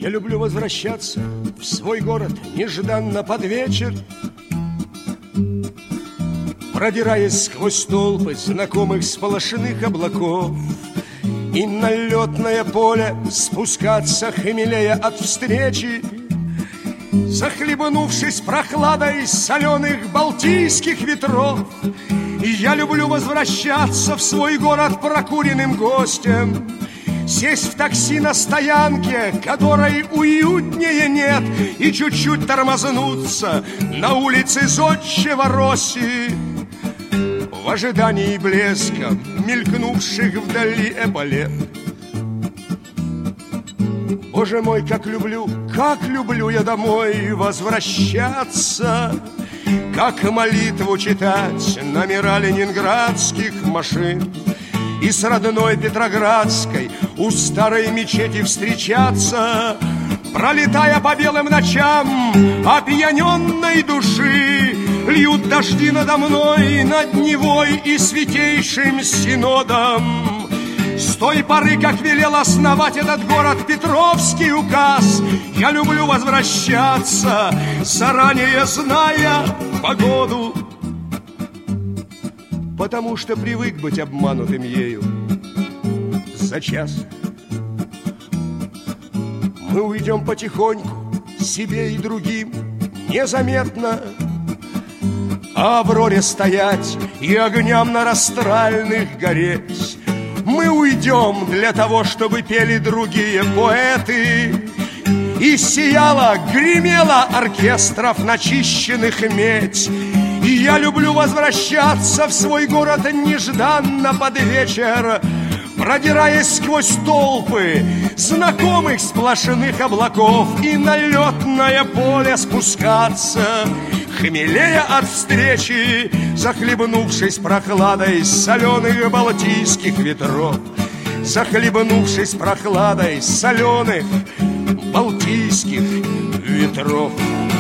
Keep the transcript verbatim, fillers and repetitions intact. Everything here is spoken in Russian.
Я люблю возвращаться в свой город нежданно под вечер, продираясь сквозь толпы знакомых сполошенных облаков, и на летное поле спускаться, хмелея от встречи, захлебнувшись прохладой соленых балтийских ветров. И я люблю возвращаться в свой город прокуренным гостем, сесть в такси на стоянке, которой уютнее нет, и чуть-чуть тормознуться на улице Зодчего Росси в ожидании блеска мелькнувших вдали эполет. Боже мой, как люблю, как люблю я домой возвращаться, как молитву читать номера ленинградских машин, и с родной Петроградской у старой мечети встречаться, пролетая по белым ночам опьяненной души. Льют дожди надо мной, над Невой и Святейшим Синодом. С той поры, как велел основать этот город Петровский указ, я люблю возвращаться, заранее зная погоду, потому что привык быть обманутым ею за час. Мы уйдем потихоньку, себе и другим незаметно, а Авроре стоять и огням на Растральных гореть. Мы уйдем для того, чтобы пели другие поэты, и сияла, гремела оркестров начищенных медь. И я люблю возвращаться в свой город нежданно под вечер, продираясь сквозь толпы знакомых сплошных облаков, и на летное поле спускаться, хмелея от встречи, захлебнувшись прохладой соленых балтийских ветров, захлебнувшись прохладой соленых балтийских ветров.